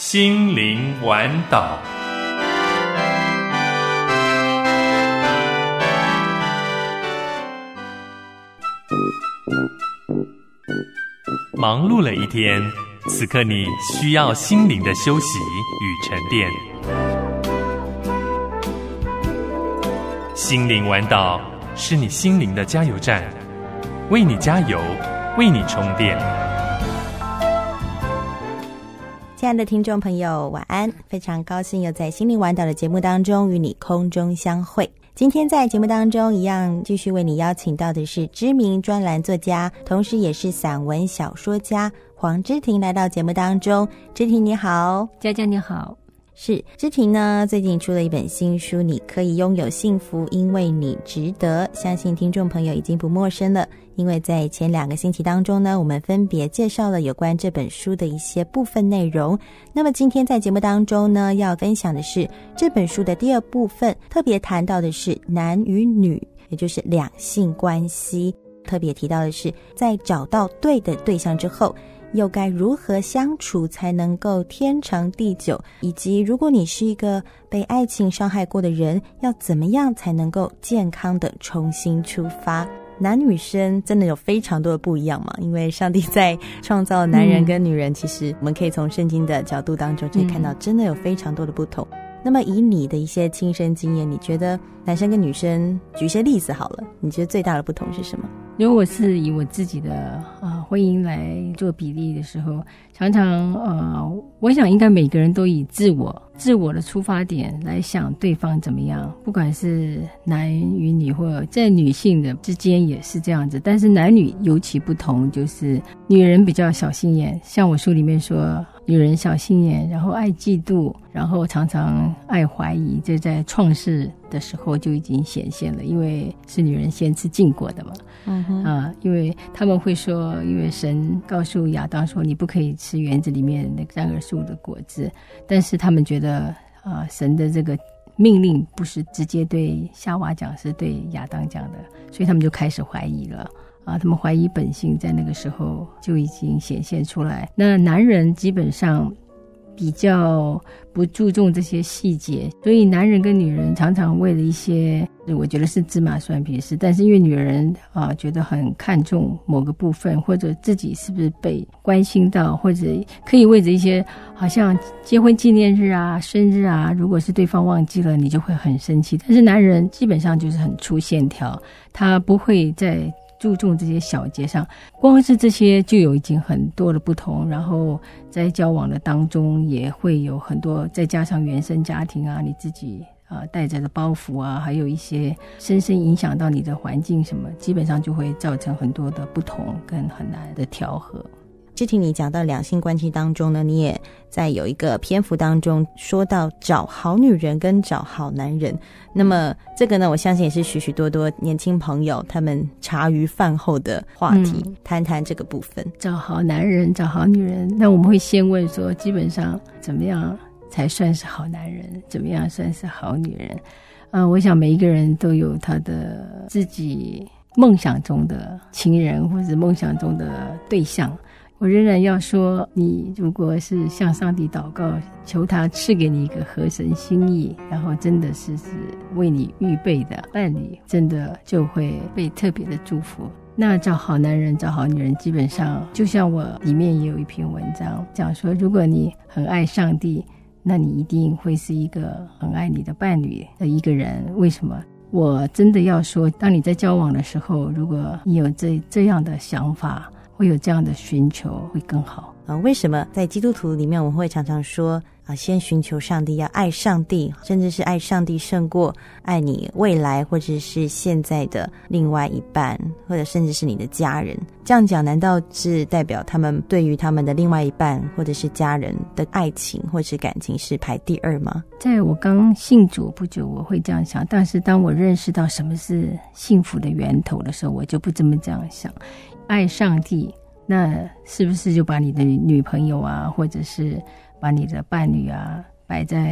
心灵玩岛。忙碌了一天，此刻你需要心灵的休息与沉淀。心灵玩岛是你心灵的加油站，为你加油，为你充电。 亲爱的听众朋友，晚安！非常高兴又在心灵玩岛的节目当中与你空中相会。今天在节目当中一样继续为你邀请到的是知名专栏作家，同时也是散文小说家黄芝婷来到节目当中。芝婷你好。 佳佳你好。 是，芝婷呢最近出了一本新书，你可以拥有幸福，因为你值得。相信听众朋友已经不陌生了，因为在前2个星期当中呢，我们分别介绍了有关这本书的一些部分内容。那么今天在节目当中呢，要分享的是这本书的第2部分，特别谈到的是男与女，也就是两性关系。特别提到的是，在找到对的对象之后，又该如何相处才能够天长地久，以及如果你是一个被爱情伤害过的人，要怎么样才能够健康的重新出发。男女生真的有非常多的不一样嘛，因为上帝在创造男人跟女人，其实我们可以从圣经的角度当中可以看到真的有非常多的不同。那么以你的一些亲身经验，你觉得男生跟女生，举一些例子好了，你觉得最大的不同是什么？ 如果是以我自己的婚姻来做比例的时候，常常我想应该每个人都以自我的出发点来想对方怎么样，不管是男与女或者在女性的之间也是这样子，但是男女尤其不同，就是女人比较小心眼，像我书里面说女人小心眼，然后爱嫉妒，然后常常爱怀疑，这在创世的时候就已经显现了，因为是女人先吃禁果的嘛。因为他们会说，因为神告诉亚当说你不可以吃园子里面那个善恶树的果子，但是他们觉得神的这个命令不是直接对夏娃讲，是对亚当讲的，所以他们就开始怀疑了。他们怀疑本性在那个时候就已经显现出来。那男人基本上比较不注重这些细节，所以男人跟女人常常为了一些我觉得是芝麻蒜皮的事，但是因为女人觉得很看重某个部分，或者自己是不是被关心到，或者可以为着一些好像结婚纪念日啊、生日啊，如果是对方忘记了，你就会很生气。但是男人基本上就是很粗线条，他不会在注重这些小节上，光是这些就有已经很多的不同，然后在交往的当中也会有很多，再加上原生家庭啊，你自己带着的包袱啊，还有一些深深影响到你的环境什么，基本上就会造成很多的不同跟很难的调和。 之前你讲到两性关系当中呢，你也在有一个篇幅当中说到找好女人跟找好男人，那么这个呢，我相信也是许许多多年轻朋友他们茶余饭后的话题，谈谈这个部分。 找好男人找好女人，那我们会先问说基本上怎么样才算是好男人，怎么样算是好女人。我想每一个人都有他的自己梦想中的情人或者梦想中的对象。我仍然要说，你如果是向上帝祷告，求他赐给你一个合神心意，然后真的是为你预备的伴侣，真的就会被特别的祝福。那找好男人找好女人，基本上就像我里面也有一篇文章讲说，如果你很爱上帝，那你一定会是一个很爱你的伴侣的一个人。为什么？我真的要说，当你在交往的时候，如果你有这样的想法，会有这样的寻求，会更好。 为什么在基督徒里面我们会常常说先寻求上帝，要爱上帝，甚至是爱上帝胜过爱你未来或者是现在的另外一半，或者甚至是你的家人。这样讲难道是代表他们对于他们的另外一半或者是家人的爱情或是感情是排第2吗？ 在我刚信主不久我会这样想，但是当我认识到什么是幸福的源头的时候，我就不这么这样想。爱上帝，那是不是就把你的女朋友啊，或者是把你的伴侣啊摆在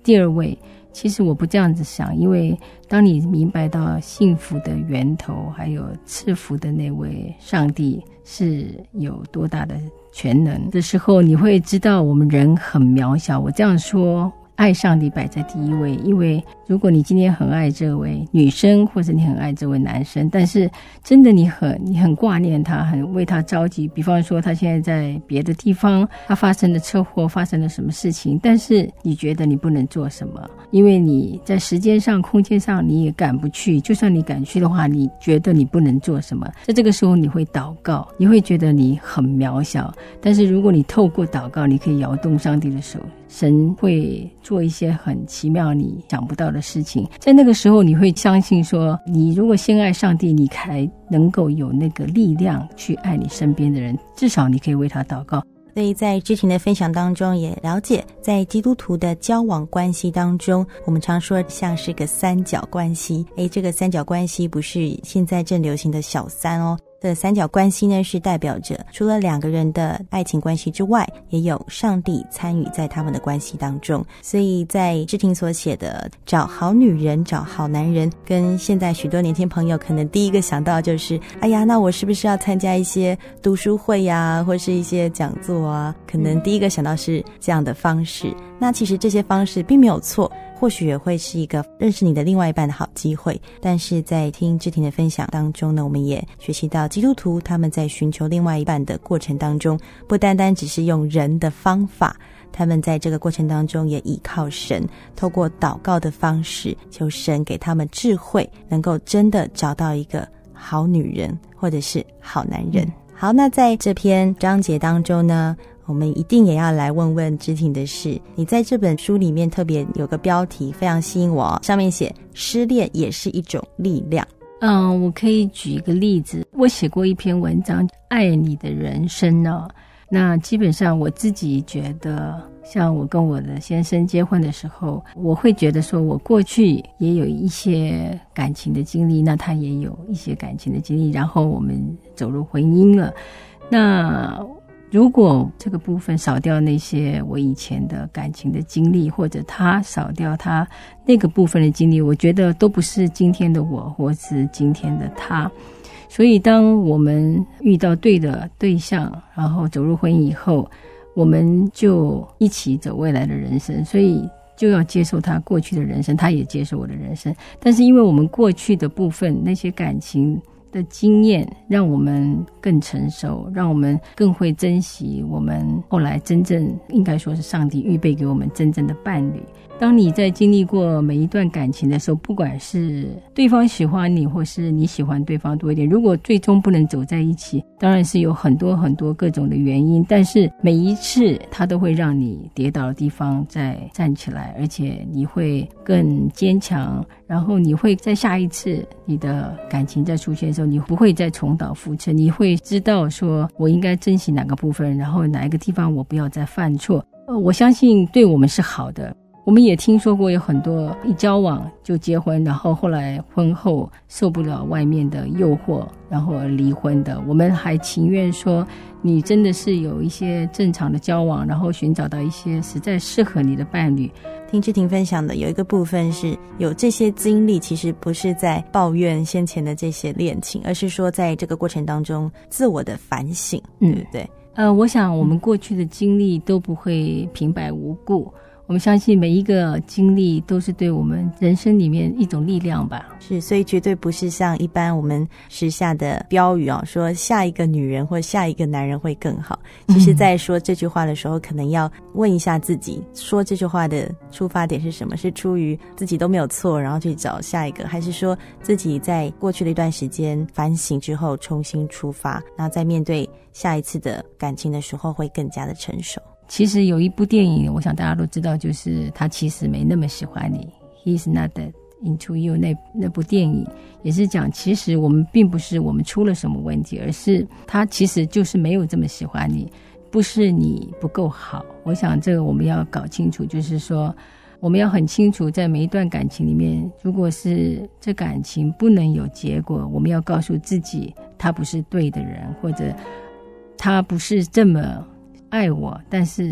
第二位，其实我不这样子想，因为当你明白到幸福的源头还有赐福的那位上帝是有多大的全能的时候，你会知道我们人很渺小。我这样说，爱上帝摆在第一位，因为如果你今天很爱这位女生，或者你很爱这位男生，但是真的你很挂念他，很为他着急，比方说他现在在别的地方，他发生了车祸，发生了什么事情，但是你觉得你不能做什么，因为你在时间上空间上你也赶不去，就算你赶去的话，你觉得你不能做什么，在这个时候你会祷告，你会觉得你很渺小，但是如果你透过祷告，你可以摇动上帝的手，神会做一些很奇妙你想不到的事情。在那个时候你会相信说，你如果先爱上帝，你才能够有那个力量去爱你身边的人，至少你可以为他祷告。 所以在之前的分享当中也了解，在基督徒的交往关系当中，我们常说像是个三角关系。这个三角关系不是现在正流行的小三哦，这三角关系呢是代表着除了两个人的爱情关系之外，也有上帝参与在他们的关系当中。所以在志婷所写的找好女人找好男人，跟现在许多年轻朋友可能第一个想到就是哎呀，那我是不是要参加一些读书会呀，或是一些讲座啊，可能第一个想到是这样的方式。那其实这些方式并没有错，或许也会是一个认识你的另外一半的好机会。但是在听志婷的分享当中呢，我们也学习到基督徒他们在寻求另外一半的过程当中，不单单只是用人的方法，他们在这个过程当中也依靠神，透过祷告的方式，求神给他们智慧，能够真的找到一个好女人或者是好男人。好，那在这篇章节当中呢，我们一定也要来问问志婷的是，你在这本书里面特别有个标题非常吸引我，上面写失恋也是一种力量。 我可以举一个例子，我写过一篇文章爱你的人生呢。那基本上我自己觉得，像我跟我的先生结婚的时候，我会觉得说我过去也有一些感情的经历，那他也有一些感情的经历，然后我们走入婚姻了。那如果这个部分少掉那些我以前的感情的经历，或者他少掉他那个部分的经历，我觉得都不是今天的我，或是今天的他。所以当我们遇到对的对象，然后走入婚姻以后，我们就一起走未来的人生，所以就要接受他过去的人生，他也接受我的人生。但是因为我们过去的部分那些感情的经验让我们更成熟，让我们更会珍惜我们后来真正应该说是上帝预备给我们真正的伴侣。当你在经历过每一段感情的时候，不管是对方喜欢你或是你喜欢对方多一点，如果最终不能走在一起，当然是有很多很多各种的原因，但是每一次它都会让你跌倒的地方再站起来，而且你会更坚强，然后你会在下一次你的感情再出现的时候，你不会再重蹈覆辙，你会知道说我应该珍惜哪个部分，然后哪一个地方我不要再犯错。我相信对我们是好的。我们也听说过有很多一交往就结婚，然后后来婚后受不了外面的诱惑，然后而离婚的。我们还情愿说你真的是有一些正常的交往，然后寻找到一些实在适合你的伴侣。 听志婷分享的有一个部分是有这些经历，其实不是在抱怨先前的这些恋情，而是说在这个过程当中自我的反省，对不对？ 我想我们过去的经历都不会平白无故，我们相信每一个经历都是对我们人生里面一种力量吧。 是，所以绝对不是像一般我们时下的标语说下一个女人或下一个男人会更好。其实在说这句话的时候，可能要问一下自己，说这句话的出发点是什么？是出于自己都没有错，然后去找下一个，还是说自己在过去的一段时间反省之后重新出发，然后在面对下一次的感情的时候会更加的成熟？ 其实有一部电影我想大家都知道，就是他其实没那么喜欢你， He's not that into you， 那部电影也是讲其实我们并不是我们出了什么问题，而是他其实就是没有这么喜欢你，不是你不够好。我想这个我们要搞清楚，就是说我们要很清楚在每一段感情里面，如果是这感情不能有结果，我们要告诉自己他不是对的人，或者他不是这么爱我，但是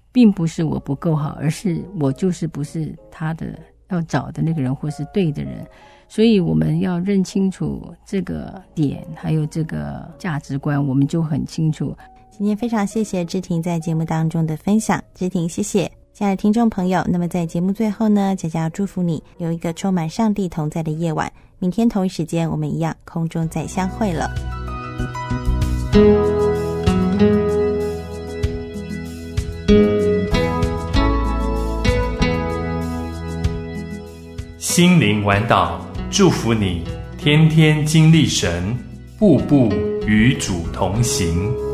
并不是我不够好，而是我就是不是他的要找的那个人，或是对的人。所以我们要认清楚这个点，还有这个价值观，我们就很清楚。 今天非常谢谢芝婷在节目当中的分享，芝婷谢谢。亲爱的听众朋友，那么在节目最后呢，佳佳要祝福你有一个充满上帝同在的夜晚。明天同一时间我们一样空中再相会了。 心灵玩岛祝福你天天经历神，步步与主同行。